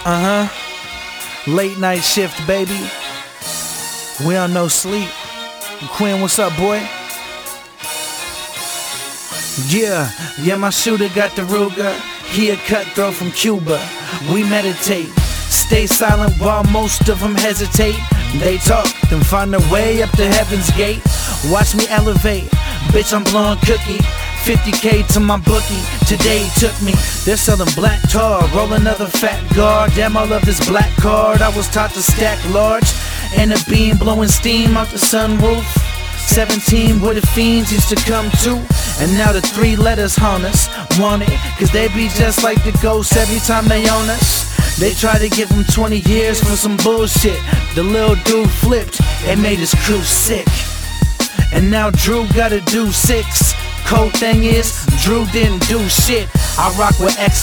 Late night shift, baby. We on no sleep. Quinn, what's up, boy? Yeah, my shooter got the Ruger. He a cutthroat from Cuba. We meditate, stay silent while most of them hesitate. They talk, then find their way up to heaven's gate. Watch me elevate, bitch, I'm blowing cookie. 50K to my bookie, today took me. They're selling black tar, roll another fat guard. Damn, I love this black card. I was taught to stack large, and a beam blowing steam out the sunroof. 17 where the fiends used to come to, and now the 3 letters haunt us. Want it, cause they be just like the ghosts every time they own us. They try to give them 20 years for some bullshit. The little dude flipped and made his crew sick, and now Drew gotta do 6. Cold thing is, Drew didn't do shit. I rock with X